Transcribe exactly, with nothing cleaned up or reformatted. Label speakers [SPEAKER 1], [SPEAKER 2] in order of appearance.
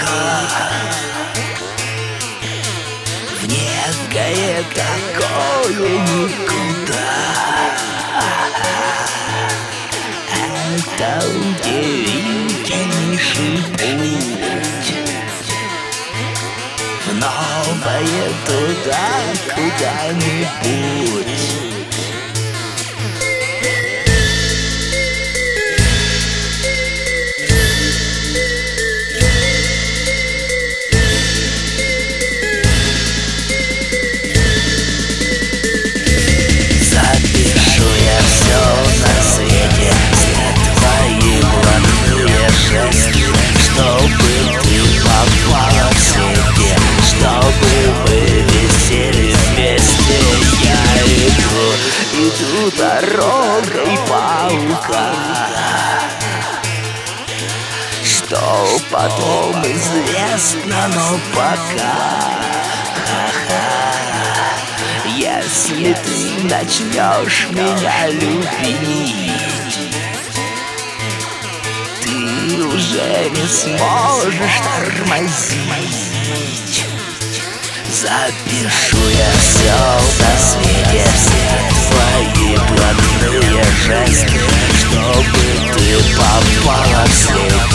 [SPEAKER 1] в некое такое никуда. Это удивительнейший путь в новое туда куда-нибудь. Запишу я все на свете, все твои блатные жесты, чтобы ты попала в сети, чтобы мы висели вместе. Я иду, иду дорогой паука, что потом известно, но пока. Если ты начнешь меня любить, ты уже не сможешь тормозить. Запишу я все на свете, все твои блатные жесты, чтобы ты попала в сеть.